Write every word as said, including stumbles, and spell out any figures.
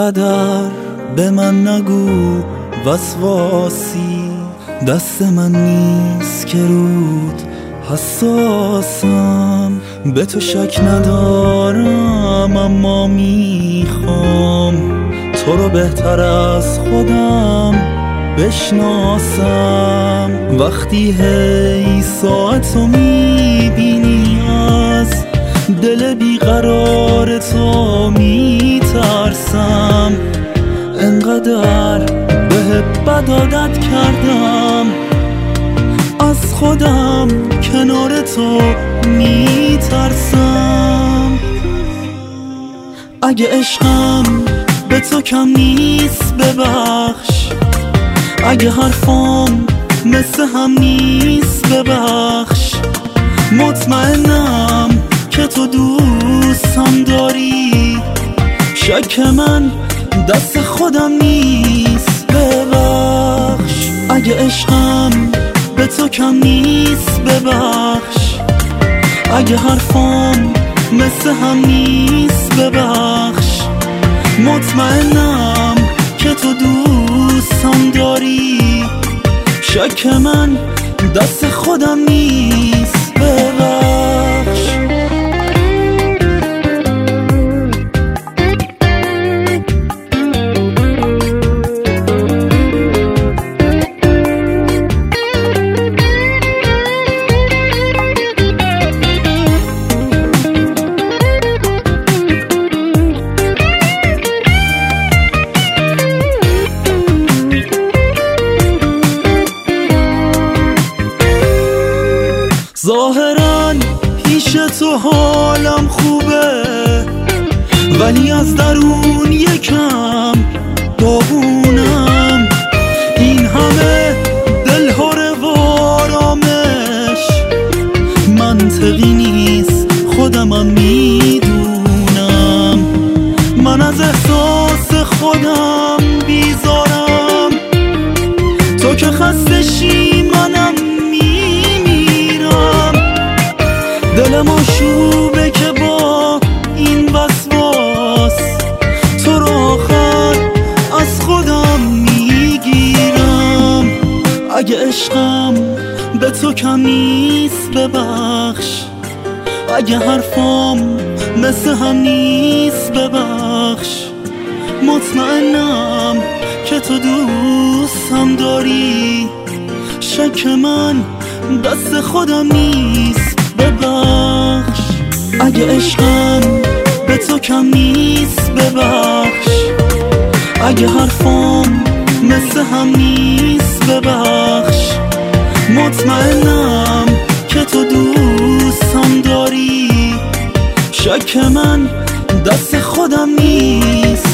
انقدر به من نگو وسواسی، دست من نیست که رود حساسم. به تو شک ندارم اما میخوام تو رو بهتر از خودم بشناسم. وقتی هی ساعتو میبینی از دل بیقرار تو میترسم. انقدر به بد عادت کردم از خودم کنار تو میترسم. اگه عشقم به تو کم نیست ببخش، اگه حرفام مثل هم نیست ببخش. مطمئنم که تو دوستم داری، شک من دست خودم نیست ببخش. اگه عشقم به تو کم نیست ببخش، اگه حرفام مثل هم نیست ببخش. مطمئنم که تو دوستم داری، شک من دست خودم نیست ببخش. ظاهراً پیش تو حالم خوبه، ولی از درون یکم داغونم. این همه دلهوره و آرامش منطقی نیست، خودمم میدونم. من از احساس خودم بیزارم، تو که خسته شی منم دلم آشوبه که با این وسواس تو رو آخر از خودم میگیرم. اگه عشقم به تو کم نیست ببخش، اگه حرفام مثل هم نیست ببخش. مطمئنم که تو دوستم داری، شک من دست خودم نیست ببخش. اگه عشقم به تو کم نیست ببخش، اگه حرفام مثل هم نیست ببخش. مطمئنم که تو دوستم داری، شک من دست خودم نیست